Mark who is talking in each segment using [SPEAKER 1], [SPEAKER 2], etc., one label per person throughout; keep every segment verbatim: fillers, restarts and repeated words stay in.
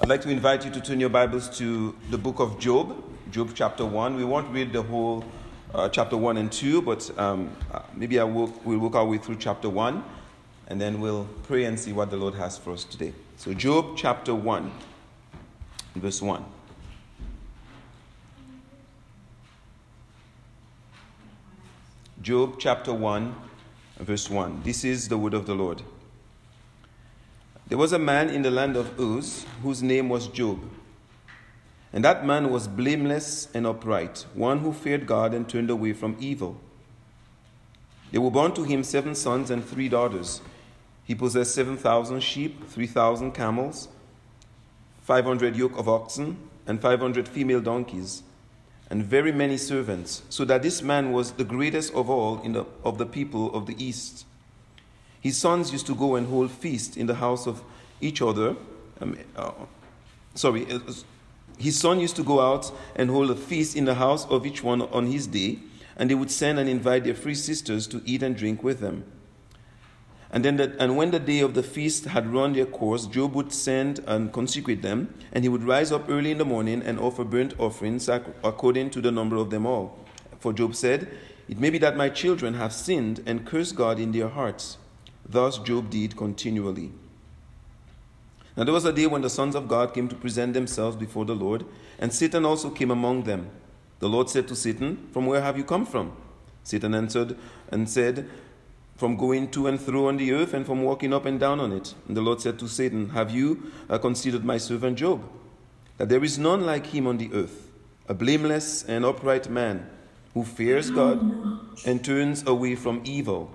[SPEAKER 1] I'd like to invite you to turn your Bibles to the book of Job, Job chapter one. We won't read the whole uh, chapter one and two, but um, maybe I will, we'll work our way through chapter one, and then we'll pray and see what the Lord has for us today. So Job chapter one, verse one. Job chapter one, verse one. This is the word of the Lord. There was a man in the land of Uz whose name was Job. And that man was blameless and upright, one who feared God and turned away from evil. There were born to him seven sons and three daughters. He possessed seven thousand sheep, three thousand camels, five hundred yoke of oxen, and five hundred female donkeys, and very many servants, so that this man was the greatest of all in the, of the people of the East. His sons used to go and hold feast in the house of each other. Um, uh, sorry, his son used to go out and hold a feast in the house of each one on his day, and they would send and invite their free sisters to eat and drink with them. And then, the, and when the day of the feast had run their course, Job would send and consecrate them, and he would rise up early in the morning and offer burnt offerings according to the number of them all. For Job said, "It may be that my children have sinned and cursed God in their hearts." Thus Job did continually. Now there was a day when the sons of God came to present themselves before the Lord, and Satan also came among them. The Lord said to Satan, "From where have you come from?" Satan answered and said, "From going to and fro on the earth, and from walking up and down on it." And the Lord said to Satan, "Have you uh, considered my servant Job? That there is none like him on the earth, a blameless and upright man, who fears God and turns away from evil."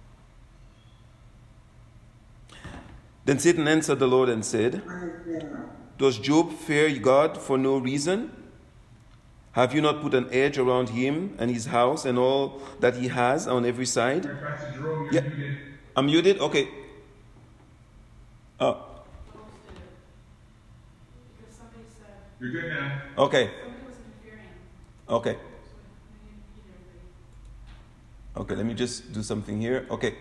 [SPEAKER 1] Then Satan answered the Lord and said, "Does Job fear God for no reason? Have you not put an edge around him and his house and all that he has on every side?"
[SPEAKER 2] Jerome,
[SPEAKER 1] Yeah.
[SPEAKER 2] muted.
[SPEAKER 1] I'm muted? Okay. Oh,
[SPEAKER 3] Because somebody said,
[SPEAKER 2] You're good now.
[SPEAKER 1] okay.
[SPEAKER 3] somebody was interfering.
[SPEAKER 1] Okay.
[SPEAKER 3] So we need to mute everybody.
[SPEAKER 1] Okay, let me just do something here. Okay.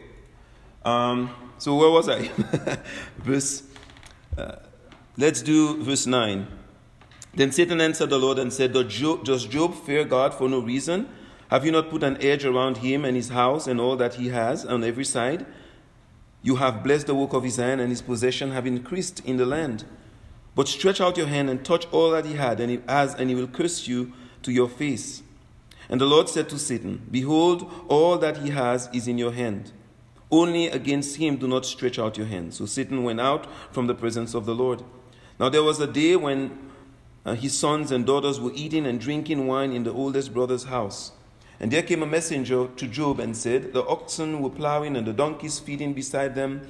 [SPEAKER 1] Um, so where was I? verse, uh, let's do verse nine. Then Satan answered the Lord and said, "Does Job, does Job fear God for no reason? Have you not put an edge around him and his house and all that he has on every side? You have blessed the work of his hand, and his possession have increased in the land. But stretch out your hand and touch all that he had, and he has, and he will curse you to your face." And the Lord said to Satan, "Behold, all that he has is in your hand. Only against him do not stretch out your hand." So Satan went out from the presence of the Lord. Now there was a day when uh, his sons and daughters were eating and drinking wine in the oldest brother's house. And there came a messenger to Job and said, "The oxen were plowing and the donkeys feeding beside them.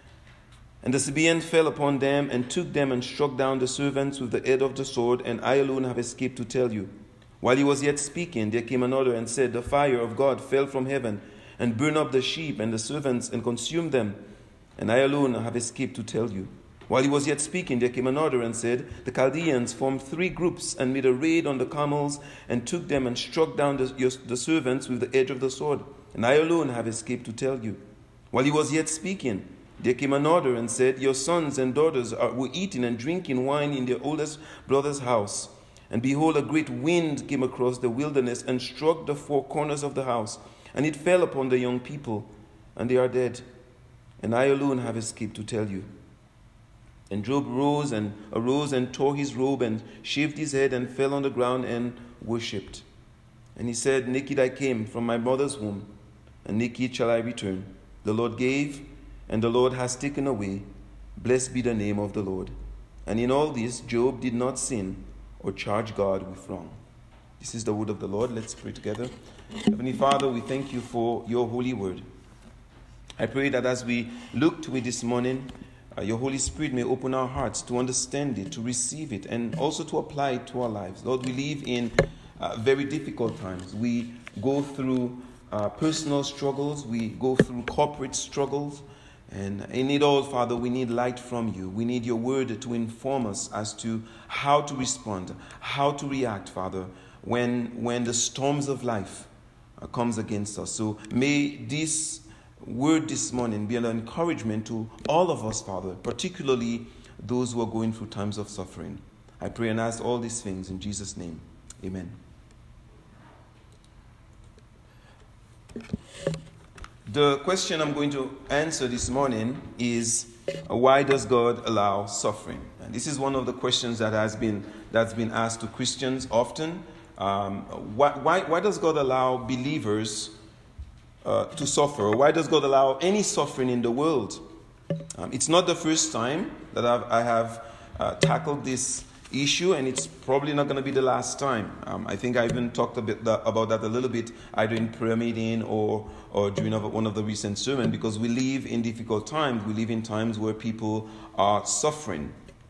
[SPEAKER 1] And the Sabaean fell upon them and took them and struck down the servants with the edge of the sword, and I alone have escaped to tell you." While he was yet speaking, there came another and said, "The fire of God fell from heaven and burned up the sheep and the servants and consumed them, and I alone have escaped to tell you." While he was yet speaking, there came another and said, "The Chaldeans formed three groups and made a raid on the camels and took them and struck down the, your, the servants with the edge of the sword, and I alone have escaped to tell you." While he was yet speaking, there came another and said, "Your sons and daughters are, were eating and drinking wine in their oldest brother's house. And behold, a great wind came across the wilderness and struck the four corners of the house, and it fell upon the young people, and they are dead. And I alone have escaped to tell you." And Job rose and arose and tore his robe and shaved his head and fell on the ground and worshipped. And he said, "Naked I came from my mother's womb, and naked shall I return. The Lord gave, and the Lord has taken away. Blessed be the name of the Lord." And in all this, Job did not sin or charge God with wrong. This is the word of the Lord. Let's pray together. Heavenly Father, we thank you for your holy word. I pray that as we look to it this morning, uh, your Holy Spirit may open our hearts to understand it, to receive it, and also to apply it to our lives. Lord, we live in uh, very difficult times. We go through uh, personal struggles. We go through corporate struggles. And in it all, Father, we need light from you. We need your word to inform us as to how to respond, how to react, Father, when, when the storms of life uh, comes against us. So may this word this morning be an encouragement to all of us, Father, particularly those who are going through times of suffering. I pray and ask all these things in Jesus' name. Amen. The question I'm going to answer this morning is, why does God allow suffering? And this is one of the questions that has been that's been asked to Christians often. Um, why, why, why does God allow believers uh, to suffer? Why does God allow any suffering in the world? Um, it's not the first time that I've, I have uh, tackled this issue, and it's probably not going to be the last time. Um, I think I even talked a bit that, about that a little bit, either in prayer meeting or or during one of the recent sermons, because we live in difficult times. We live in times where people are suffering.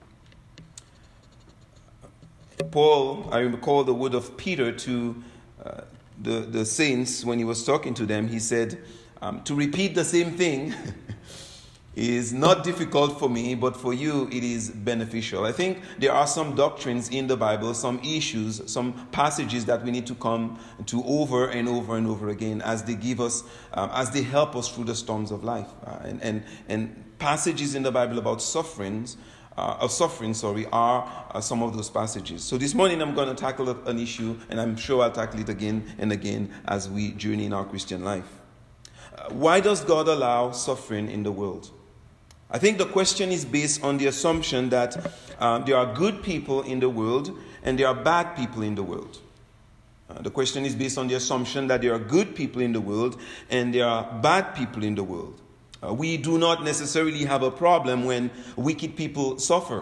[SPEAKER 1] Paul, I recall the word of Peter to uh, the, the saints when he was talking to them. He said, um, to repeat the same thing is not difficult for me, but for you it is beneficial. I think there are some doctrines in the Bible, some issues, some passages that we need to come to over and over and over again as they give us, um, as they help us through the storms of life. Uh, and, and and passages in the Bible about sufferings, uh, of suffering, sorry, are uh, some of those passages. So this morning I'm going to tackle an issue, and I'm sure I'll tackle it again and again as we journey in our Christian life. Uh, why does God allow suffering in the world? I think the question is based on the assumption that um, there are good people in the world and there are bad people in the world. Uh, the question is based on the assumption that there are good people in the world and there are bad people in the world. Uh, we do not necessarily have a problem when wicked people suffer.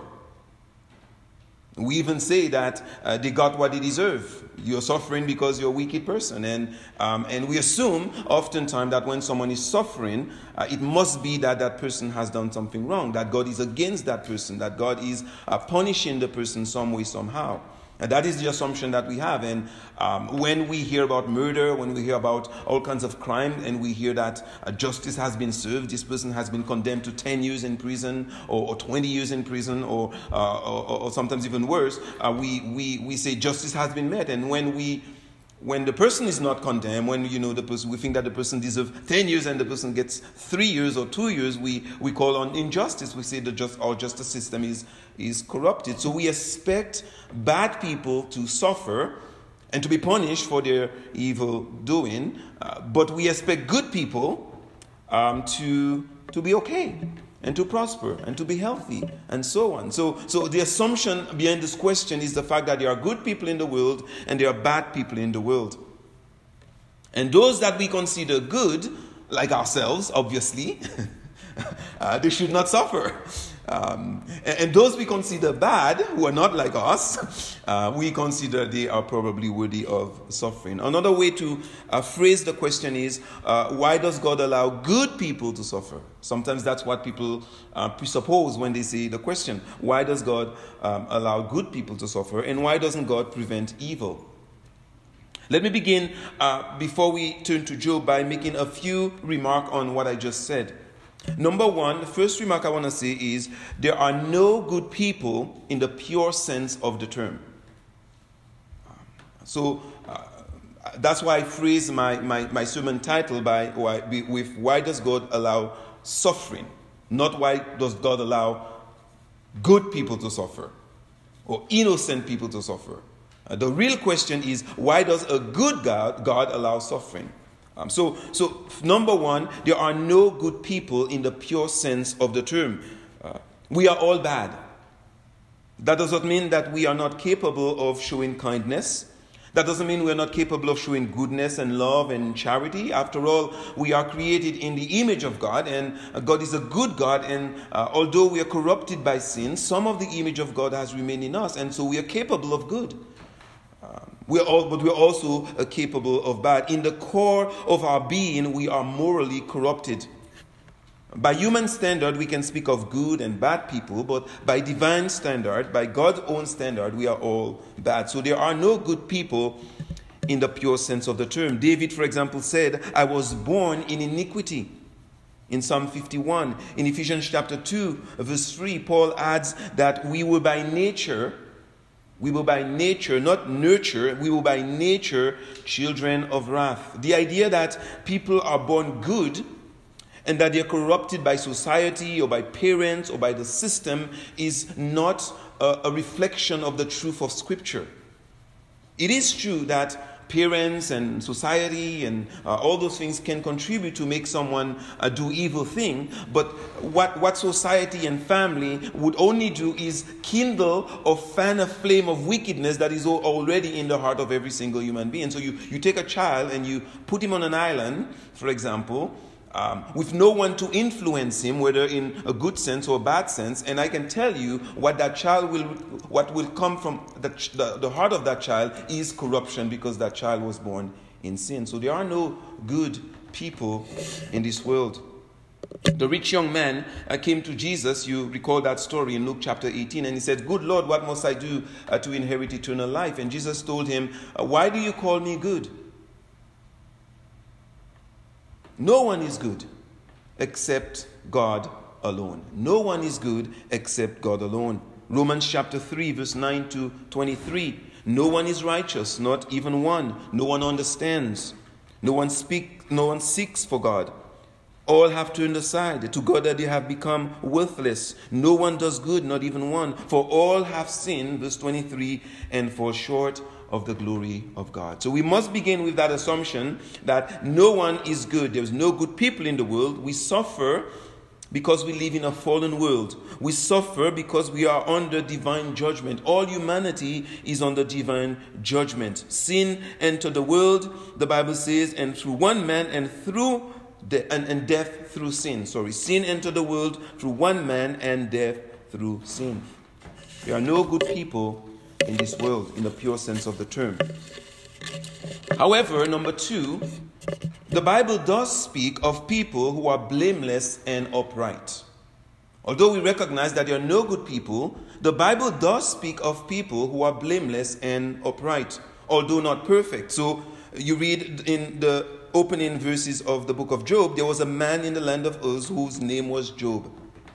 [SPEAKER 1] We even say that uh, they got what they deserve. You're suffering because you're a wicked person. And um, and we assume oftentimes that when someone is suffering, uh, it must be that that person has done something wrong, that God is against that person, that God is uh, punishing the person some way, somehow. And that is the assumption that we have. And um, when we hear about murder, when we hear about all kinds of crime, and we hear that uh, justice has been served, this person has been condemned to ten years in prison, or, or twenty years in prison, or uh, or, or sometimes even worse, uh, we, we, we say justice has been met. And when we when the person is not condemned, when you know the person, we think that the person deserves ten years and the person gets three years or two years, we, we call on injustice. We say the just our justice system is is corrupted. So we expect bad people to suffer and to be punished for their evil doing, uh, but we expect good people um, to to be okay and to prosper and to be healthy and so on. So, so the assumption behind this question is the fact that there are good people in the world and there are bad people in the world. And those that we consider good, like ourselves, obviously, uh, they should not suffer. Um, and, and those we consider bad, who are not like us, uh, we consider they are probably worthy of suffering. Another way to uh, phrase the question is, uh, why does God allow good people to suffer? Sometimes that's what people uh, presuppose when they say the question. Why does God um, allow good people to suffer? And why doesn't God prevent evil? Let me begin, uh, before we turn to Job, by making a few remarks on what I just said. Number one, the first remark I want to say is there are no good people in the pure sense of the term. So uh, that's why I phrase my, my, my sermon title by why, with why does God allow suffering? Not why does God allow good people to suffer or innocent people to suffer. Uh, the real question is, why does a good God, God allow suffering? Um, so, so, number one, there are no good people in the pure sense of the term. Uh, we are all bad. That does not mean that we are not capable of showing kindness. That doesn't mean we are not capable of showing goodness and love and charity. After all, we are created in the image of God, and God is a good God. And uh, although we are corrupted by sin, some of the image of God has remained in us, and so we are capable of good. We're all, but we're also uh, capable of bad. In the core of our being, we are morally corrupted. By human standard, we can speak of good and bad people, but by divine standard, by God's own standard, we are all bad. So there are no good people in the pure sense of the term. David, for example, said, I was born in iniquity. In Psalm fifty-one, in Ephesians chapter two, verse three, Paul adds that we were by nature We were by nature, not nurture, we were by nature children of wrath. The idea that people are born good and that they're corrupted by society or by parents or by the system is not a, a reflection of the truth of Scripture. It is true that parents and society and uh, all those things can contribute to make someone uh, do evil thing, but what, what society and family would only do is kindle or fan a flame of wickedness that is already in the heart of every single human being. So you, you take a child and you put him on an island, for example, Um, with no one to influence him, whether in a good sense or a bad sense, and I can tell you what that child will, what will come from the, the, the heart of that child is corruption, because that child was born in sin. So there are no good people in this world. The rich young man uh, came to Jesus. You recall that story in Luke chapter eighteen, and he said, "Good Lord, what must I do uh, to inherit eternal life?" And Jesus told him, uh, "Why do you call me good? No one is good except God alone." No one is good except God alone. Romans chapter three, verse nine to twenty-three. "No one is righteous, not even one. No one understands. No one speak, no one seeks for God. All have turned aside. Together they have become worthless. No one does good, not even one. For all have sinned," verse twenty-three, "and fall short of the glory of God." So we must begin with that assumption that no one is good. There's no good people in the world. We suffer because we live in a fallen world. We suffer because we are under divine judgment. All humanity is under divine judgment. Sin entered the world, the Bible says, and through one man and through de- and, and death through sin. Sorry, sin entered the world through one man and death through sin. There are no good people in this world, in the pure sense of the term. However, number two, the Bible does speak of people who are blameless and upright. Although we recognize that there are no good people, the Bible does speak of people who are blameless and upright, although not perfect. So you read in the opening verses of the book of Job, there was a man in the land of Uz whose name was Job.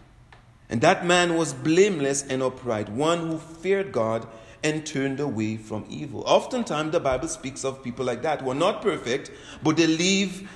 [SPEAKER 1] And that man was blameless and upright, one who feared God and turned away from evil. Oftentimes the Bible speaks of people like that who are not perfect, but they live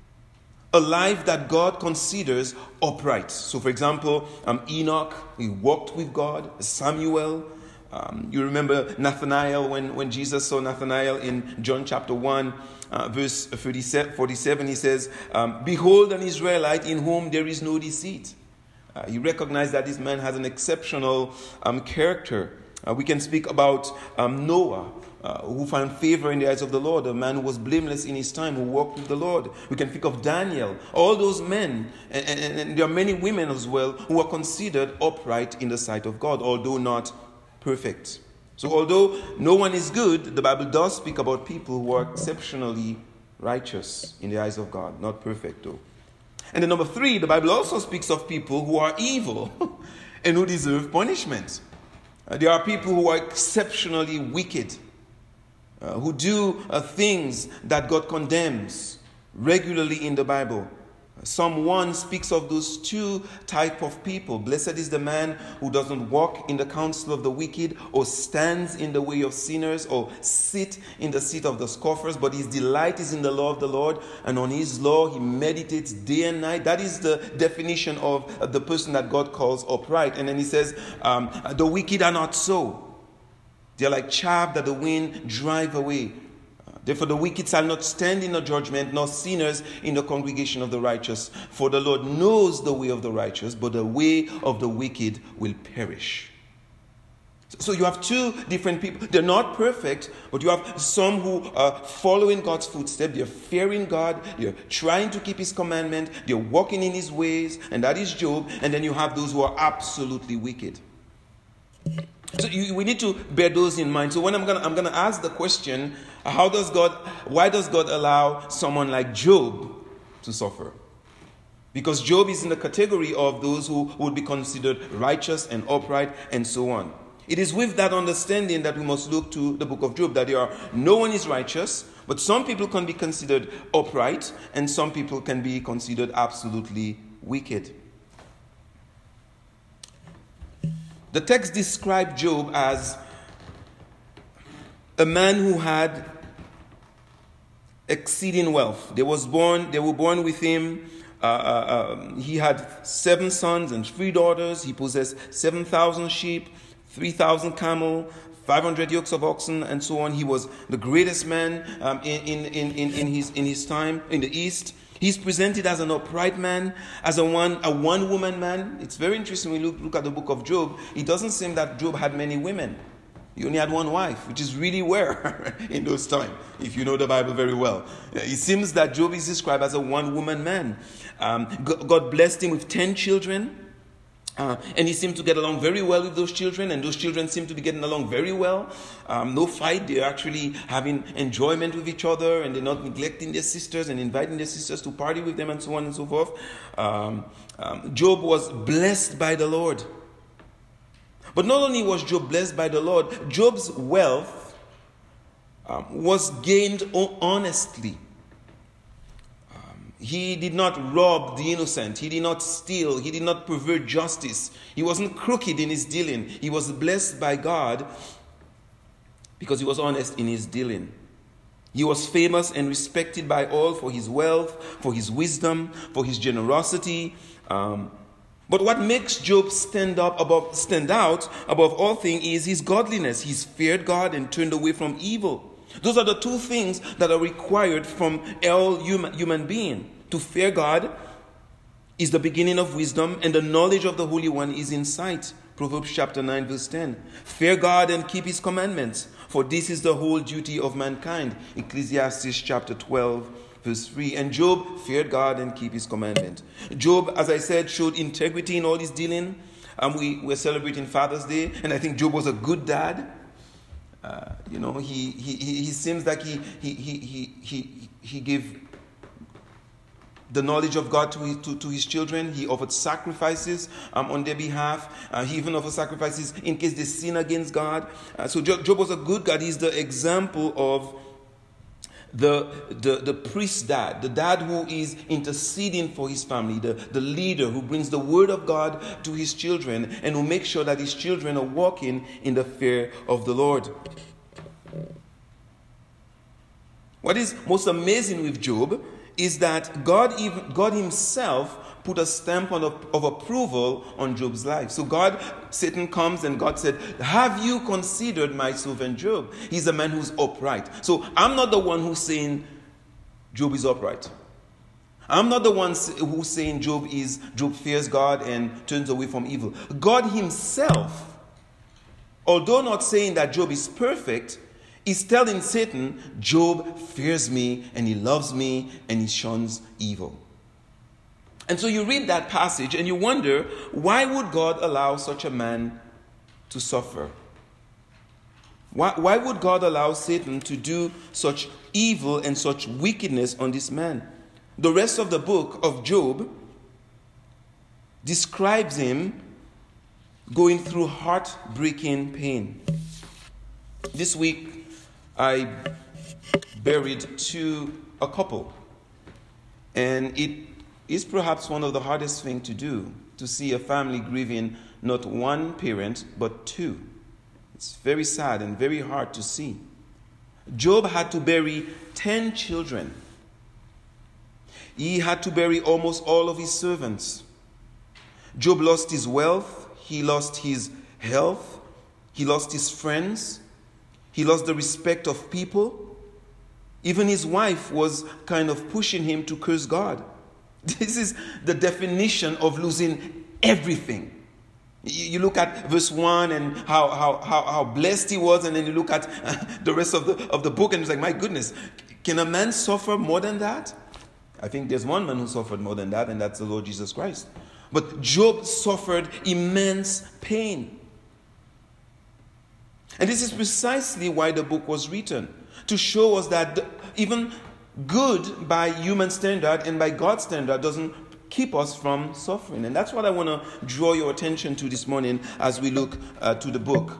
[SPEAKER 1] a life that God considers upright. So for example, um, Enoch, he walked with God. Samuel, um, you remember Nathanael, when, when Jesus saw Nathanael in John chapter one, uh, verse forty-seven, he says, um, "Behold an Israelite in whom there is no deceit." Uh, he recognized that this man has an exceptional um, character. Uh, we can speak about um, Noah, uh, who found favor in the eyes of the Lord, a man who was blameless in his time, who walked with the Lord. We can think of Daniel, all those men, and, and, and there are many women as well who are considered upright in the sight of God, although not perfect. So although no one is good, the Bible does speak about people who are exceptionally righteous in the eyes of God, not perfect though. And then number three, the Bible also speaks of people who are evil and who deserve punishment. Uh, there are people who are exceptionally wicked, uh, who do uh, things that God condemns regularly in the Bible. Psalm one speaks of those two type of people. Blessed is the man who doesn't walk in the counsel of the wicked, or stands in the way of sinners, or sit in the seat of the scoffers, but his delight is in the law of the Lord, and on his law he meditates day and night. That is the definition of the person that God calls upright. And then he says, um, the wicked are not so. They are like chaff that the wind drive away. Therefore the wicked shall not stand in the judgment, nor sinners in the congregation of the righteous. For the Lord knows the way of the righteous, but the way of the wicked will perish. So you have two different people. They're not perfect, but you have some who are following God's footsteps. They're fearing God. They're trying to keep his commandment. They're walking in his ways, and that is Job. And then you have those who are absolutely wicked. So you, we need to bear those in mind. So when I'm gonna I'm gonna ask the question, how does God, why does God allow someone like Job to suffer? Because Job is in the category of those who would be considered righteous and upright and so on. It is with that understanding that we must look to the book of Job, that there are no one is righteous, but some people can be considered upright and some people can be considered absolutely wicked. The text described Job as a man who had exceeding wealth. There was born, they were born with him uh, um, he had seven sons and three daughters. He possessed seven thousand sheep, three thousand camel, five hundred yokes of oxen, and so on. He was the greatest man um, in, in, in, in, his, in his time in the East. He's presented as an upright man, as a one a one woman man. It's very interesting when you look, look at the book of Job. It doesn't seem that Job had many women. He only had one wife, which is really rare in those times, if you know the Bible very well. It seems that Job is described as a one-woman man. Um, God blessed him with ten children, uh, and he seemed to get along very well with those children, and those children seem to be getting along very well. Um, no fight, they're actually having enjoyment with each other, and they're not neglecting their sisters and inviting their sisters to party with them, and so on and so forth. Um, um, Job was blessed by the Lord. But not only was Job blessed by the Lord, Job's wealth um, was gained honestly. Um, he did not rob the innocent. He did not steal. He did not pervert justice. He wasn't crooked in his dealing. He was blessed by God because he was honest in his dealing. He was famous and respected by all for his wealth, for his wisdom, for his generosity. Um, But what makes Job stand up above, stand out above all things is his godliness. He's feared God and turned away from evil. Those are the two things that are required from all human, human being. To fear God is the beginning of wisdom, and the knowledge of the Holy One is insight. Proverbs chapter nine verse ten. Fear God and keep his commandments, for this is the whole duty of mankind. Ecclesiastes chapter twelve verse three. And Job feared God and keep his commandment. Job, as I said, showed integrity in all his dealing. Um, we were celebrating Father's Day, and I think Job was a good dad. Uh, you know, he, he he he seems like he he he he he, he gave the knowledge of God to his, to, to his children. He offered sacrifices um, on their behalf. Uh, he even offered sacrifices in case they sin against God. Uh, so Job, Job was a good God. He's the example of The, the, the priest dad, the dad who is interceding for his family, the, the leader who brings the word of God to his children and who makes sure that his children are walking in the fear of the Lord. What is most amazing with Job is that God, even, God himself put a stamp on, of approval on Job's life. So God, Satan comes and God said, have you considered my servant Job? He's a man who's upright. So I'm not the one who's saying Job is upright. I'm not the one who's saying Job is Job fears God and turns away from evil. God himself, although not saying that Job is perfect, is telling Satan, Job fears me and he loves me and he shuns evil. And so you read that passage and you wonder, why would God allow such a man to suffer? Why, why would God allow Satan to do such evil and such wickedness on this man? The rest of the book of Job describes him going through heartbreaking pain. This week, I buried two, a couple, and it is perhaps one of the hardest things to do, to see a family grieving not one parent, but two. It's very sad and very hard to see. Job had to bury ten children. He had to bury almost all of his servants. Job lost his wealth. He lost his health. He lost his friends. He lost the respect of people. Even his wife was kind of pushing him to curse God. This is the definition of losing everything. You look at verse one and how, how, how, how blessed he was, and then you look at the rest of the, of the book and it's like, my goodness, can a man suffer more than that? I think there's one man who suffered more than that, and that's the Lord Jesus Christ. But Job suffered immense pain. And this is precisely why the book was written, to show us that even good by human standard and by God's standard doesn't keep us from suffering. And that's what I want to draw your attention to this morning as we look uh, to the book.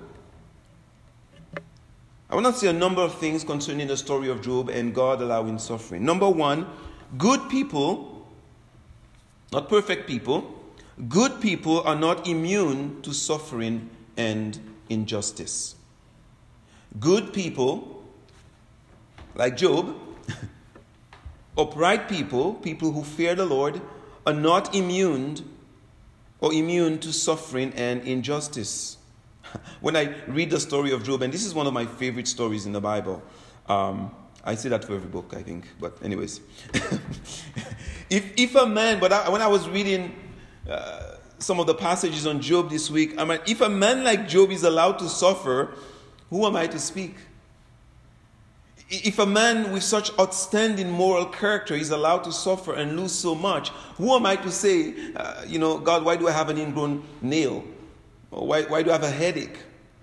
[SPEAKER 1] I want to say a number of things concerning the story of Job and God allowing suffering. Number one, good people, not perfect people, good people are not immune to suffering and injustice. Good people, like Job, upright people, people who fear the Lord, are not immune or immune to suffering and injustice. When I read the story of Job, and this is one of my favorite stories in the Bible, um, I say that for every book, I think. But anyways, if if a man, but I, when I was reading uh, some of the passages on Job this week, I mean, if a man like Job is allowed to suffer, who am I to speak? If a man with such outstanding moral character is allowed to suffer and lose so much, who am I to say, uh, you know, God, why do I have an ingrown nail? Or why, why do I have a headache?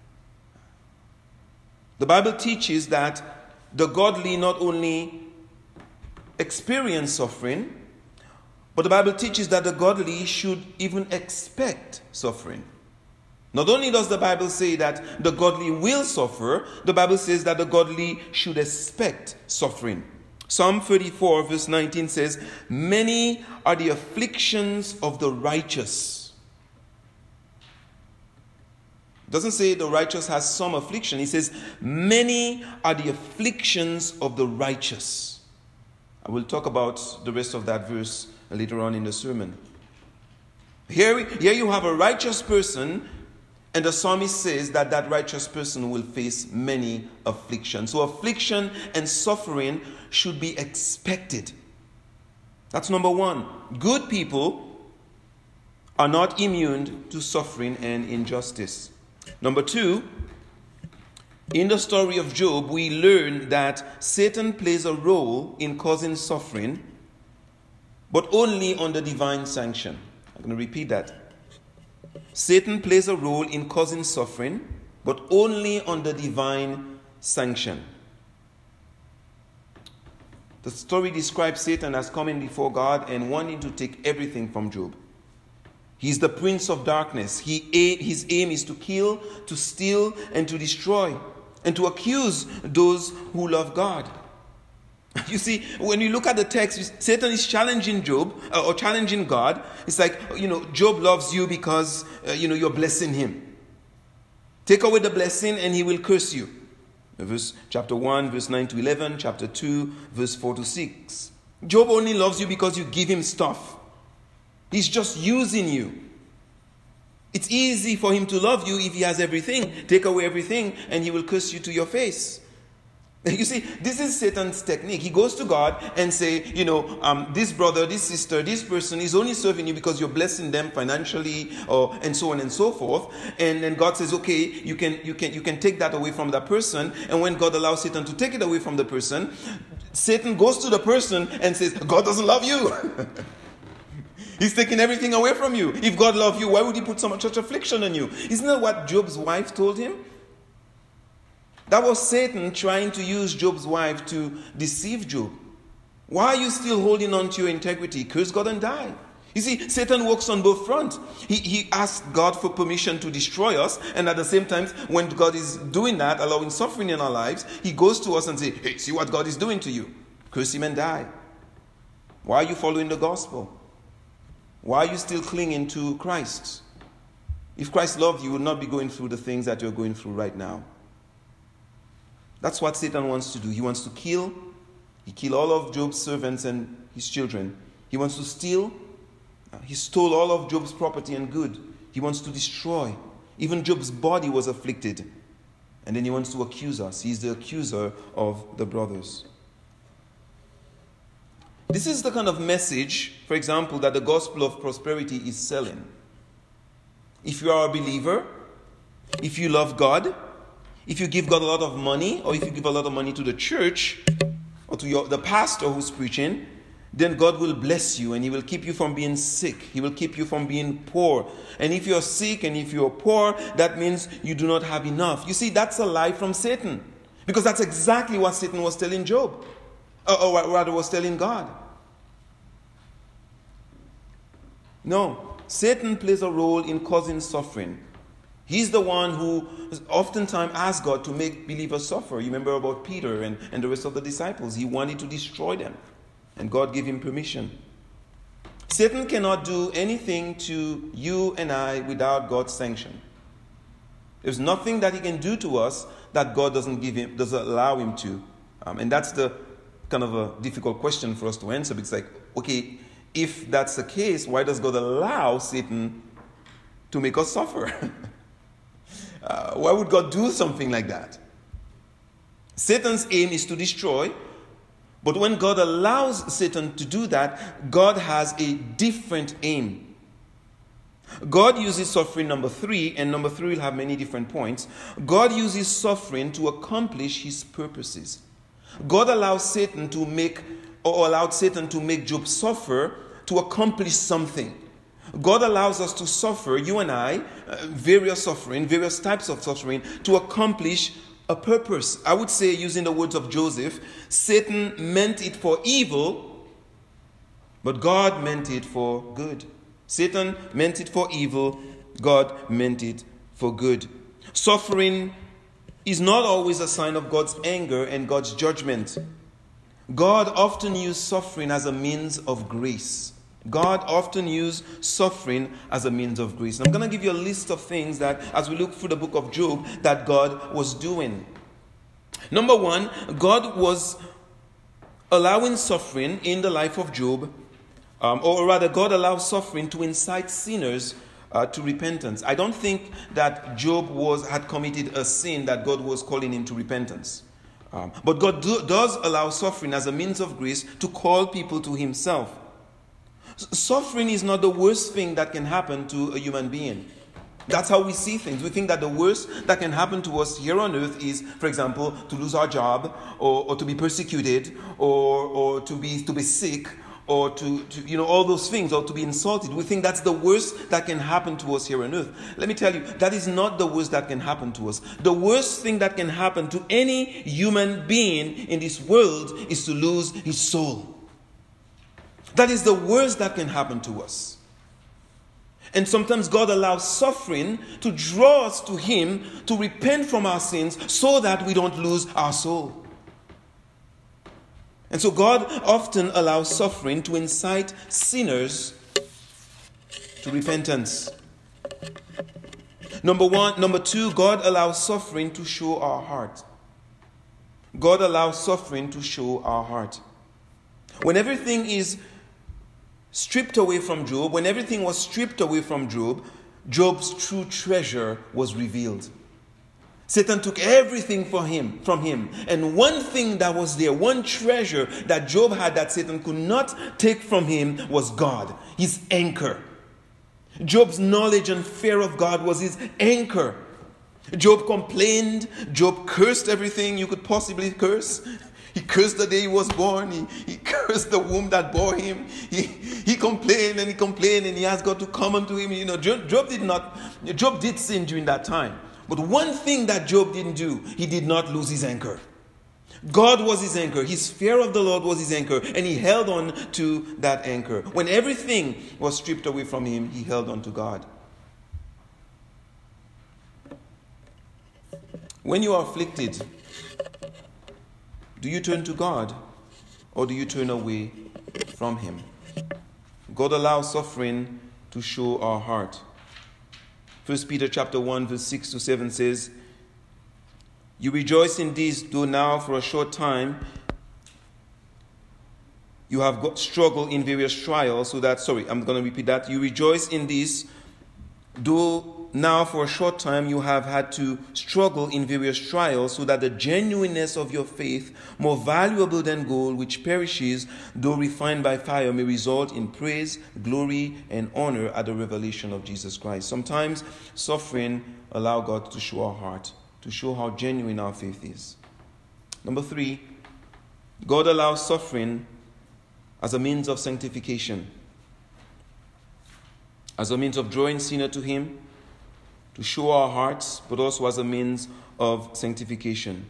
[SPEAKER 1] The Bible teaches that the godly not only experience suffering, but the Bible teaches that the godly should even expect suffering. Not only does the Bible say that the godly will suffer, the Bible says that the godly should expect suffering. Psalm thirty-four verse nineteen says, "Many are the afflictions of the righteous." It doesn't say the righteous has some affliction. It says, "Many are the afflictions of the righteous." I will talk about the rest of that verse later on in the sermon. Here, here you have a righteous person, and the psalmist says that that righteous person will face many afflictions. So affliction and suffering should be expected. That's number one. Good people are not immune to suffering and injustice. Number two, in the story of Job, we learn that Satan plays a role in causing suffering, but only under divine sanction. I'm going to repeat that. Satan plays a role in causing suffering, but only under divine sanction. The story describes Satan as coming before God and wanting to take everything from Job. He's the prince of darkness. He, his aim is to kill, to steal, and to destroy, and to accuse those who love God. You see, when you look at the text, Satan is challenging Job, uh, or challenging God. It's like, you know, Job loves you because, uh, you know, you're blessing him. Take away the blessing and he will curse you. Verse, chapter one, verse nine to eleven, chapter two, verse four to six. Job only loves you because you give him stuff. He's just using you. It's easy for him to love you if he has everything. Take away everything and he will curse you to your face. You see, this is Satan's technique. He goes to God and say, you know, um, this brother, this sister, this person is only serving you because you're blessing them financially, or and so on and so forth. And then God says, okay, you can you can you can take that away from that person. And when God allows Satan to take it away from the person, Satan goes to the person and says, God doesn't love you. He's taking everything away from you. If God loved you, why would he put so much such affliction on you? Isn't that what Job's wife told him? That was Satan trying to use Job's wife to deceive Job. Why are you still holding on to your integrity? Curse God and die. You see, Satan works on both fronts. He, he asks God for permission to destroy us, and at the same time, when God is doing that, allowing suffering in our lives, he goes to us and says, hey, see what God is doing to you. Curse him and die. Why are you following the gospel? Why are you still clinging to Christ? If Christ loved you, you would not be going through the things that you're going through right now. That's what Satan wants to do. He wants to kill. He killed all of Job's servants and his children. He wants to steal. He stole all of Job's property and good. He wants to destroy. Even Job's body was afflicted. And then he wants to accuse us. He's the accuser of the brothers. This is the kind of message, for example, that the gospel of prosperity is selling. If you are a believer, if you love God, if you give God a lot of money, or if you give a lot of money to the church, or to your, the pastor who's preaching, then God will bless you and he will keep you from being sick. He will keep you from being poor. And if you're sick and if you're poor, that means you do not have enough. You see, that's a lie from Satan. Because that's exactly what Satan was telling Job. Or, or rather was telling God. No, Satan plays a role in causing suffering. He's the one who oftentimes asks God to make believers suffer. You remember about Peter and, and the rest of the disciples. He wanted to destroy them. And God gave him permission. Satan cannot do anything to you and I without God's sanction. There's nothing that he can do to us that God doesn't give him, doesn't allow him to. Um, and that's the kind of a difficult question for us to answer. Because like, okay, If that's the case, why does God allow Satan to make us suffer? uh, why would God do something like that? Satan's aim is to destroy, but when God allows Satan to do that, God has a different aim. God uses suffering, number three, and number three will have many different points. God uses suffering to accomplish his purposes. God allows Satan to make, or allowed Satan to make Job suffer to accomplish something. God allows us to suffer, you and I, uh, various suffering, various types of suffering, to accomplish a purpose. I would say, using the words of Joseph, Satan meant it for evil, but God meant it for good. Satan meant it for evil, God meant it for good. Suffering is not always a sign of God's anger and God's judgment. God often used suffering as a means of grace. God often used suffering as a means of grace. And I'm going to give you a list of things that, as we look through the book of Job, that God was doing. Number one, God was allowing suffering in the life of Job, um, or rather, God allows suffering to incite sinners uh, to repentance. I don't think that Job was had committed a sin that God was calling him to repentance. Um, but God do, does allow suffering as a means of grace to call people to himself. Suffering is not the worst thing that can happen to a human being. That's how we see things. We think that the worst that can happen to us here on earth is, for example, to lose our job, or, or to be persecuted, or, or to be to be sick, or to, to, you know, all those things, or to be insulted. We think that's the worst that can happen to us here on earth. Let me tell you, that is not the worst that can happen to us. The worst thing that can happen to any human being in this world is to lose his soul. That is the worst that can happen to us. And sometimes God allows suffering to draw us to him, to repent from our sins, so that we don't lose our soul. And so God often allows suffering to incite sinners to repentance. Number one, number two, God allows suffering to show our heart. God allows suffering to show our heart. When everything is stripped away from Job, when everything was stripped away from Job, Job's true treasure was revealed. Satan took everything for him, from him. And one thing that was there, one treasure that Job had that Satan could not take from him was God, his anchor. Job's knowledge and fear of God was his anchor. Job complained. Job cursed everything you could possibly curse. He cursed the day he was born. He, he cursed the womb that bore him. He, he complained and he complained and he asked God to come unto him. You know, Job, Job did not, Job did sin during that time. But one thing that Job didn't do, he did not lose his anchor. God was his anchor. His fear of the Lord was his anchor. And he held on to that anchor. When everything was stripped away from him, he held on to God. When you are afflicted, do you turn to God or do you turn away from him? God allows suffering to show our heart. First Peter chapter one verse six to seven says, "You rejoice in this, though now for a short time you have got struggle in various trials, so that," sorry, I'm going to repeat that. "You rejoice in this, though now for a short time you have had to struggle in various trials, so that the genuineness of your faith, more valuable than gold, which perishes, though refined by fire, may result in praise, glory, and honor at the revelation of Jesus Christ." Sometimes suffering allows God to show our heart, to show how genuine our faith is. Number three, God allows suffering as a means of sanctification, as a means of drawing sinner to him, to show our hearts, but also as a means of sanctification.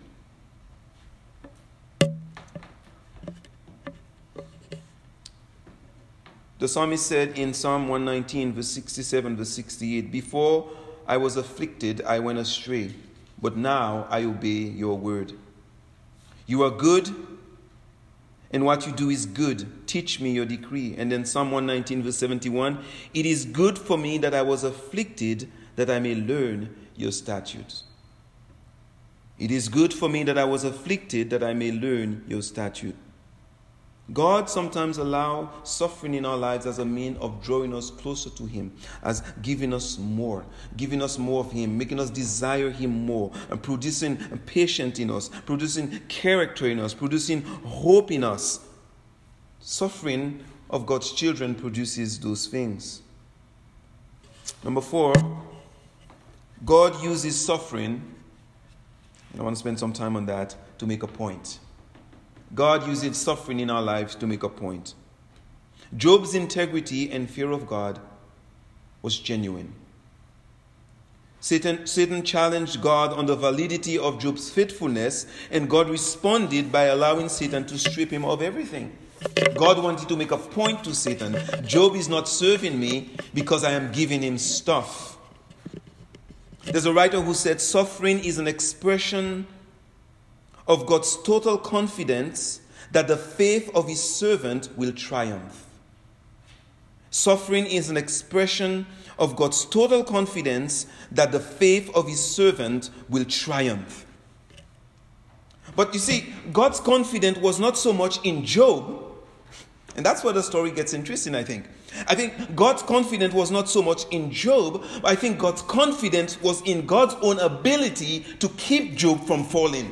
[SPEAKER 1] The psalmist said in Psalm one nineteen, verse sixty-seven, verse sixty-eight, "Before I was afflicted, I went astray, but now I obey your word. You are good, and what you do is good. Teach me your decree." And then Psalm one nineteen, verse seventy-one, "It is good for me that I was afflicted, that I may learn your statutes." It is good for me that I was afflicted, that I may learn your statute. God sometimes allows suffering in our lives as a means of drawing us closer to Him, as giving us more, giving us more of Him, making us desire Him more, and producing patience in us, producing character in us, producing hope in us. Suffering of God's children produces those things. Number four, God uses suffering, and I want to spend some time on that, to make a point. God uses suffering in our lives to make a point. Job's integrity and fear of God was genuine. Satan, Satan challenged God on the validity of Job's faithfulness, and God responded by allowing Satan to strip him of everything. God wanted to make a point to Satan. Job is not serving me because I am giving him stuff. There's a writer who said suffering is an expression of God's total confidence that the faith of His servant will triumph. Suffering is an expression of God's total confidence that the faith of His servant will triumph. But you see, God's confidence was not so much in Job, and that's where the story gets interesting, I think. I think God's confidence was not so much in Job, but I think God's confidence was in God's own ability to keep Job from falling.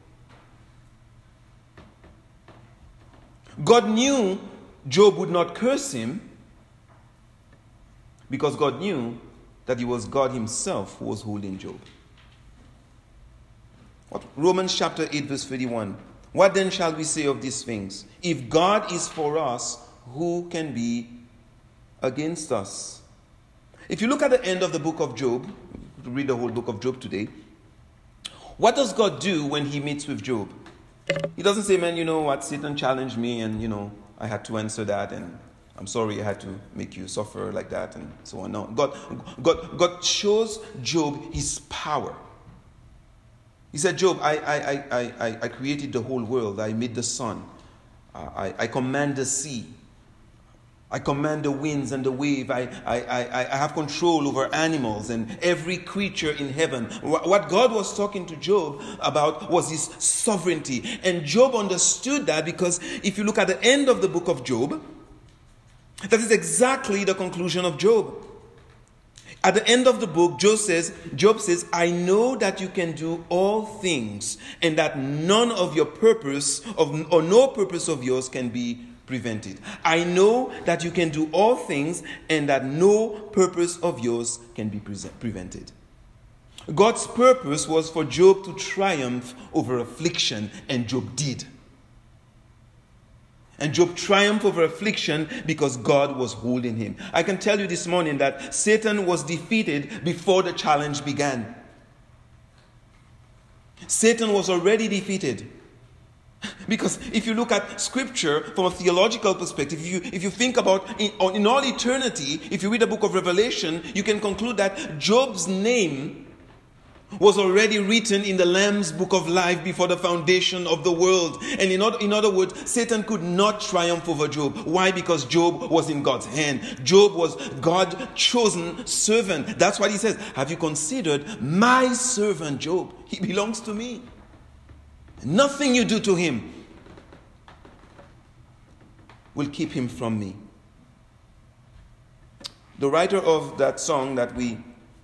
[SPEAKER 1] God knew Job would not curse him because God knew that it was God Himself who was holding Job. What? Romans chapter eight verse thirty-one. What then shall we say of these things? If God is for us, who can be against us? If you look at the end of the book of Job, read the whole book of Job today, what does God do when He meets with Job? He doesn't say, man, you know what, Satan challenged me and, you know, I had to answer that and I'm sorry I had to make you suffer like that and so on. No, God, God, God shows Job His power. He said, Job, I, I, I, I, I created the whole world. I made the sun. Uh, I, I command the sea. I command the winds and the wave. I, I, I, I have control over animals and every creature in heaven. What God was talking to Job about was His sovereignty. And Job understood that because if you look at the end of the book of Job, that is exactly the conclusion of Job. At the end of the book, Job says, Job says, I know that you can do all things and that none of your purpose of, or no purpose of yours can be prevented. I know that you can do all things and that no purpose of yours can be pre- prevented. God's purpose was for Job to triumph over affliction, and Job did. And Job triumphed over affliction because God was holding him. I can tell you this morning that Satan was defeated before the challenge began. Satan was already defeated. Because if you look at Scripture from a theological perspective, if you, if you think about in, in all eternity, if you read the book of Revelation, you can conclude that Job's name was already written in the Lamb's book of life before the foundation of the world. And in other, in other words, Satan could not triumph over Job. Why? Because Job was in God's hand. Job was God's chosen servant. That's what he says. Have you considered my servant Job? He belongs to me. Nothing you do to him will keep him from me. The writer of that song that we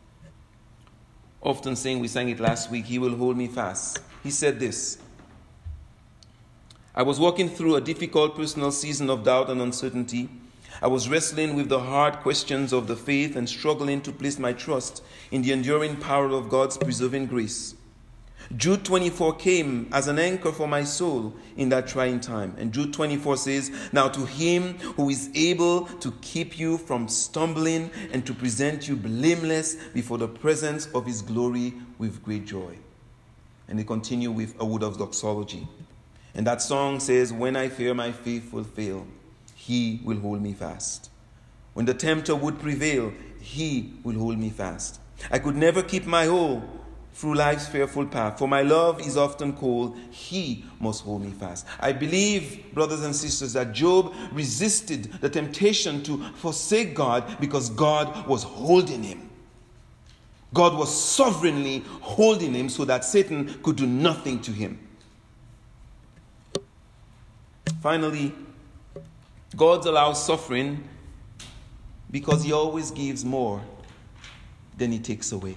[SPEAKER 1] often sing, we sang it last week, He Will Hold Me Fast. He said this: I was walking through a difficult personal season of doubt and uncertainty. I was wrestling with the hard questions of the faith and struggling to place my trust in the enduring power of God's preserving grace. Jude twenty-four came as an anchor for my soul in that trying time. And Jude twenty-four says, now to Him who is able to keep you from stumbling and to present you blameless before the presence of His glory with great joy. And they continue with a word of doxology. And that song says, when I fear my faith will fail, He will hold me fast. When the tempter would prevail, He will hold me fast. I could never keep my hold through life's fearful path. For my love is often cold. He must hold me fast. I believe, brothers and sisters, that Job resisted the temptation to forsake God because God was holding him. God was sovereignly holding him so that Satan could do nothing to him. Finally, God allows suffering because he always gives more than he takes away.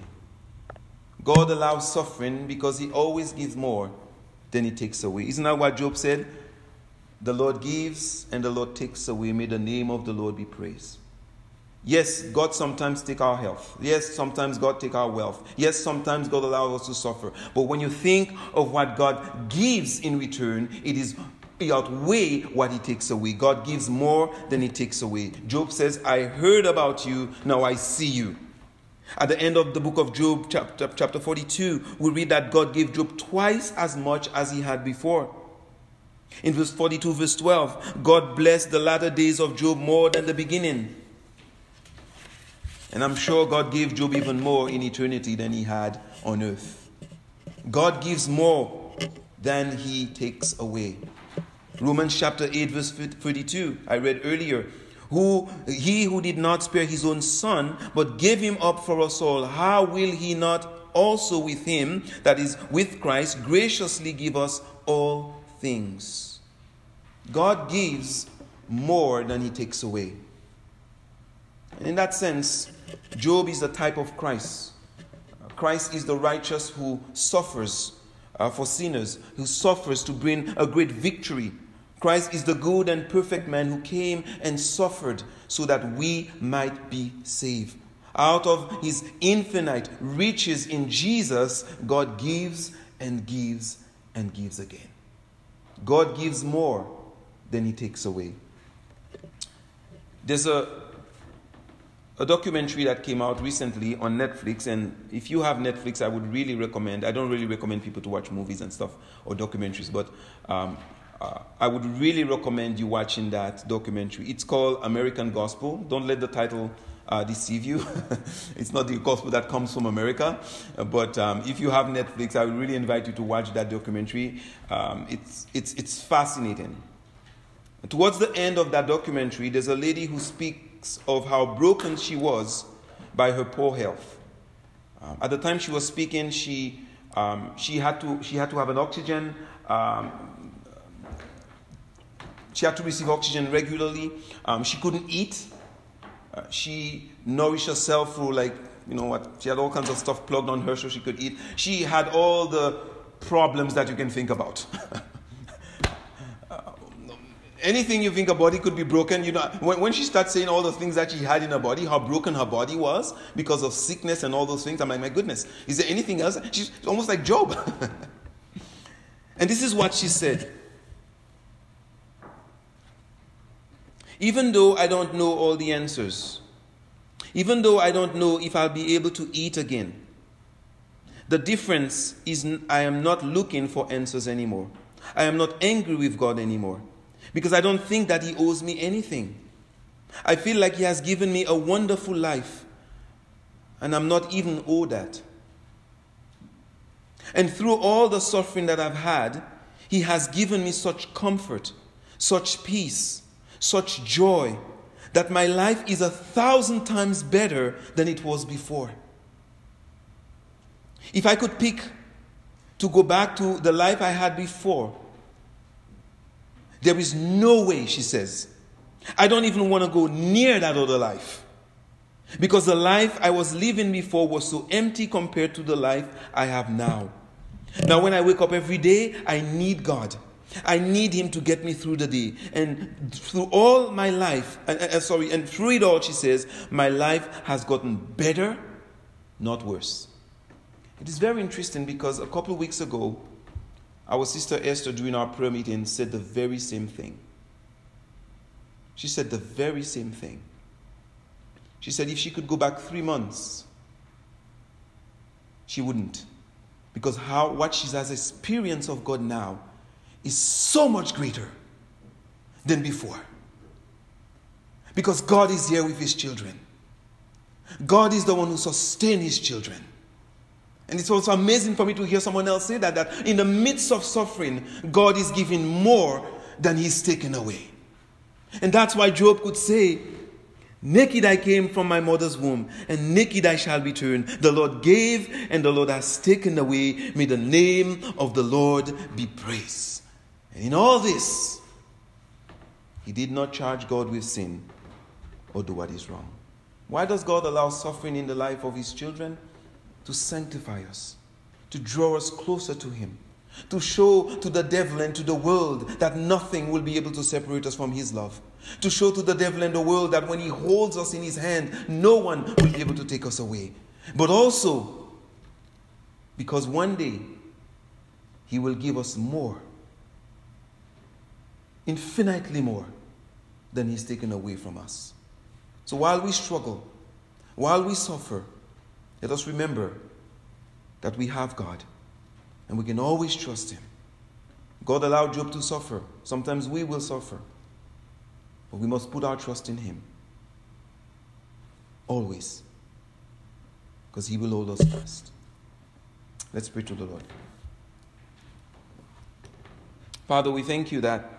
[SPEAKER 1] God allows suffering because he always gives more than he takes away. Isn't that what Job said? The Lord gives and the Lord takes away. May the name of the Lord be praised. Yes, God sometimes take our health. Yes, sometimes God take our wealth. Yes, sometimes God allows us to suffer. But when you think of what God gives in return, it is it outweigh what he takes away. God gives more than he takes away. Job says, I heard about you, now I see you. At the end of the book of Job, chapter, chapter forty-two, we read that God gave Job twice as much as he had before. In verse forty-two, verse twelve, God blessed the latter days of Job more than the beginning. And I'm sure God gave Job even more in eternity than he had on earth. God gives more than he takes away. Romans chapter eight, verse thirty-two, I read earlier. Who he who did not spare his own son, but gave him up for us all, how will he not also with him, that is, with Christ, graciously give us all things? God gives more than he takes away. And in that sense, Job is the type of Christ. Christ is the righteous who suffers uh, for sinners, who suffers to bring a great victory. Christ is the good and perfect man who came and suffered so that we might be saved. Out of his infinite riches in Jesus, God gives and gives and gives again. God gives more than he takes away. There's a, a documentary that came out recently on Netflix, and if you have Netflix, I would really recommend, I don't really recommend people to watch movies and stuff or documentaries, but um, Uh, I would really recommend you watching that documentary. It's called American Gospel. Don't let the title uh, deceive you. It's not the gospel that comes from America. Uh, but um, if you have Netflix, I would really invite you to watch that documentary. Um, it's, it's, it's fascinating. Towards the end of that documentary, there's a lady who speaks of how broken she was by her poor health. Um, at the time she was speaking, she, um, she, had, to, she had to have an oxygen um, She had to receive oxygen regularly. Um, she couldn't eat. Uh, she nourished herself through, like, you know what, she had all kinds of stuff plugged on her so she could eat. She had all the problems that you can think about. uh, anything you think a body could be broken, you know, when, when she starts saying all the things that she had in her body, how broken her body was because of sickness and all those things, I'm like, my goodness, is there anything else? She's almost like Job. And this is what she said. Even though I don't know all the answers, even though I don't know if I'll be able to eat again, the difference is I am not looking for answers anymore. I am not angry with God anymore because I don't think that he owes me anything. I feel like he has given me a wonderful life and I'm not even owed that. And through all the suffering that I've had, he has given me such comfort, such peace, such joy, that my life is a thousand times better than it was before. If I could pick to go back to the life I had before, there is no way, she says. I don't even want to go near that other life. Because the life I was living before was so empty compared to the life I have now. Now when I wake up every day, I need God. I need him to get me through the day. And through all my life, uh, uh, sorry, and through it all, she says, my life has gotten better, not worse. It is very interesting because a couple of weeks ago, our sister Esther, during our prayer meeting, said the very same thing. She said the very same thing. She said if she could go back three months, she wouldn't. Because how what she has experienced of God now is so much greater than before. Because God is here with his children. God is the one who sustains his children. And it's also amazing for me to hear someone else say that, that in the midst of suffering, God is giving more than he's taken away. And that's why Job could say, naked I came from my mother's womb, and naked I shall return. The Lord gave, and the Lord has taken away. May the name of the Lord be praised. And in all this, He did not charge God with sin or do what is wrong. Why does God allow suffering in the life of his children? To sanctify us, to draw us closer to him, to show to the devil and to the world that nothing will be able to separate us from his love, to show to the devil and the world that when he holds us in his hand, no one will be able to take us away. But also because one day he will give us more, infinitely more than he's taken away from us. So while we struggle, while we suffer, let us remember that we have God and we can always trust him. God allowed Job to suffer. Sometimes we will suffer. But we must put our trust in him. Always. Because he will hold us fast. Let's pray to the Lord. Father, we thank you that,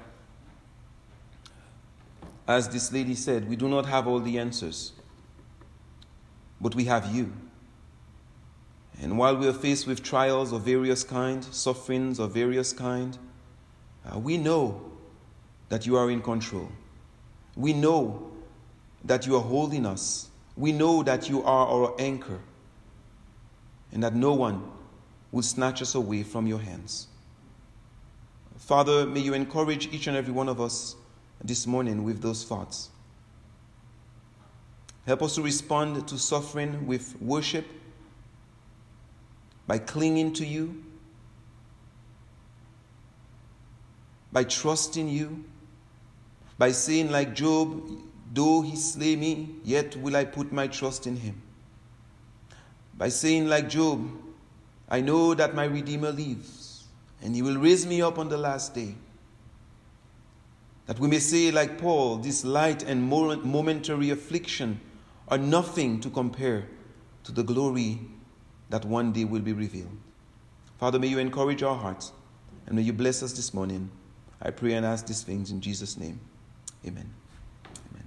[SPEAKER 1] as this lady said, we do not have all the answers, but we have you. And while we are faced with trials of various kind, sufferings of various kind, uh, we know that you are in control. We know that you are holding us. We know that you are our anchor and that no one will snatch us away from your hands. Father, may you encourage each and every one of us this morning with those thoughts. Help us to respond to suffering with worship, by clinging to you, by trusting you, by saying like Job, though he slay me, yet will I put my trust in him. By saying like Job, I know that my Redeemer lives, and he will raise me up on the last day. That we may say like Paul, this light and momentary affliction are nothing to compare to the glory that one day will be revealed. Father, may you encourage our hearts and may you bless us this morning. I pray and ask these things in Jesus' name. Amen. Amen.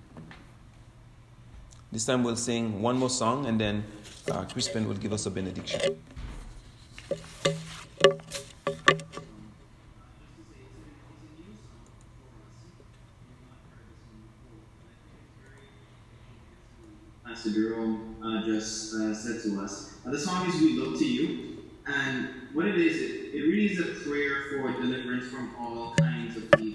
[SPEAKER 1] This time we'll sing one more song and then uh, Crispin will give us a benediction.
[SPEAKER 2] Pastor Jerome uh, just uh, said to us. Uh, the song is We Look to You, and what it is, it, it really is a prayer for deliverance from all kinds of evil.